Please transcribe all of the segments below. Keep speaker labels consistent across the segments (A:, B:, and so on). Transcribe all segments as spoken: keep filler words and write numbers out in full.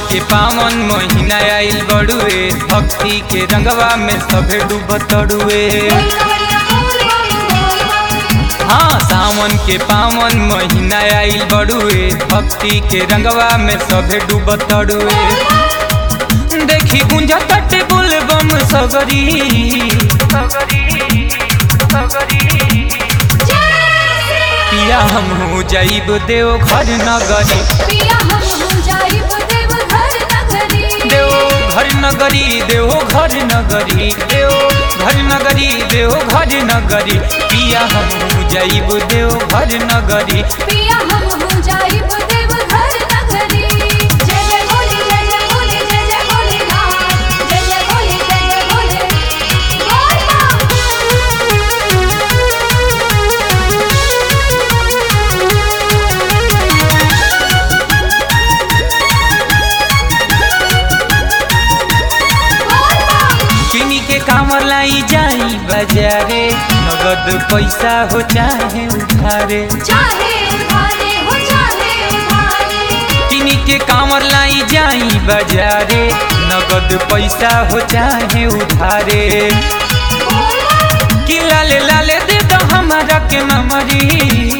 A: के पावन महीना आइल बड़ुए, भक्ति के रंगवा में सभे डूबतड़ुए। हाँ, सावन के पावन महीना आइल बड़ुए, भक्ति के रंगवा में सभे डूबतड़ुए। देखी गुंजा तटे बुलबम सगरी पिया हमहू जाइब देव घर नगरी,
B: पिया हमहू जाइब देव घर नगरी।
A: देव घर नगरी, देव घर नगरी, देव घर नगरी, देव घर नगरी। पिया हमहू जाइब देव घर नगरी,
B: पिया हमहू जाइब देव घर नगरी। जय जय भोले, जय जय भोले, जय जय भोलेनाथ। जय जय भोले, जय जय भोले,
A: किनी के कामर लाई जाई बाजारे, नगद पैसा हो चाहे उधारे।
B: चाहे उधारे हो चाहे उधारे।
A: किनी के कामर लाई जाई बाजारे, नगद पैसा हो चाहे उधारे। कि लाले लाले दे दो हमारा के नमरी,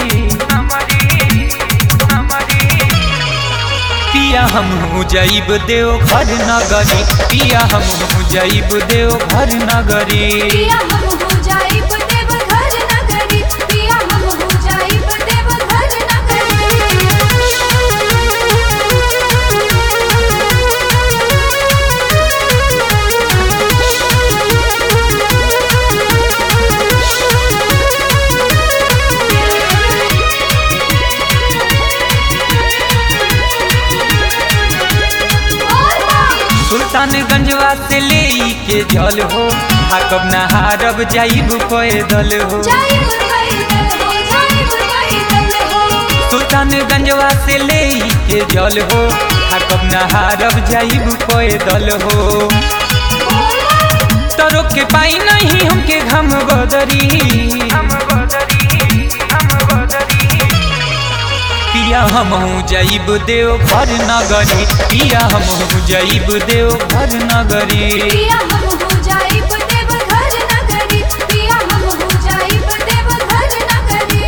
A: पिया हमहू जाइब देव घर नगरी, पिया हमहू जाइब देव घर नगरी।
B: पिया हमहू जाइब देव घर नगरी, पिया हमहू जाइब देव घर
A: सुल्तानगंजवा से ले के जल हो, हाकब नहारब जाइब पैदल हो।
B: जाइब पैदल हो, जाइब पैदल हो।
A: सुल्तानगंजवा से ले के जल हो, हाकब नहारब जाइब पैदल हो। तरो के पाई नहीं हमके घम बदरी, पिया हमहू जाइब देव घर नगरी, पिया हमहू जाइब देव घर नगरी।
B: पिया हमहू जाइब देव घर नगरी, पिया हमहू जाइब देव घर नगरी।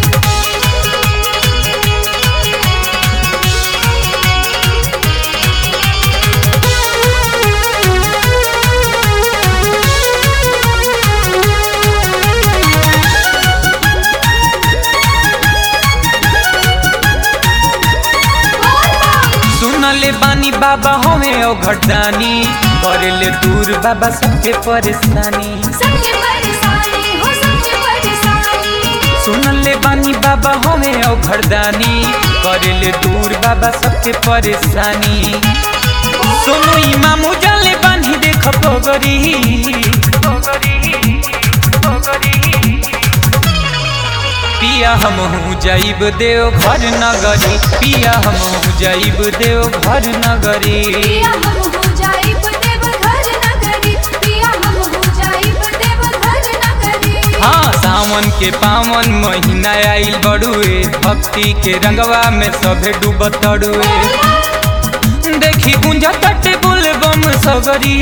A: सुनले बानी बाबा हमें ओ घरदानी, करेले दूर बाबा सबके परेशानी।
B: सबके परेशानी हो, सबके परेशानी।
A: सुनले बानी बाबा हमें ओ घरदानी, करेले दूर बाबा सबके परेशानी। सुनो इमाम उजाले बानी देख पोगरी, पिया हमहू जाइब देव घर नगरी, पिया हमहू जाइब देव घर नगरी।
B: पिया हमहू जाइब देव घर नगरी, पिया हमहू जाइब देव घर नगरी।
A: हाँ, सावन के पावन महीना आइल बड़ुए, भक्ति के रंगवा में सभे डूबतड़ुए। देखी गुंजा तटे बुलबम सगरी,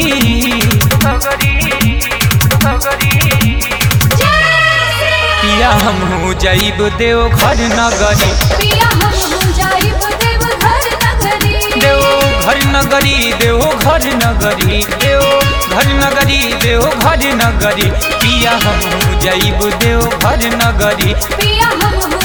A: पिया हमहू जाइब देव घर नगरी,
B: पिया हमहू जाइब देव घर नगरी।
A: देव घर नगरी, देव घर नगरी, देव घर नगरी, देव घर नगरी। पिया हमहू जाइब देव घर नगरी,
B: पिया हमहू